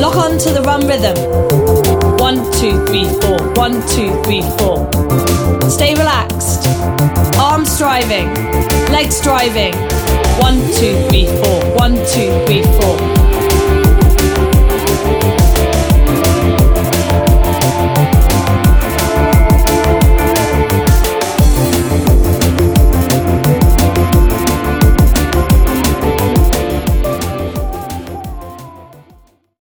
Lock on to the run rhythm. 1, 2, 3, 4. 1, 2, 3, 4. Stay relaxed. Arms driving. Legs driving. 1, 2, 3, 4. 1, 2, 3, 4.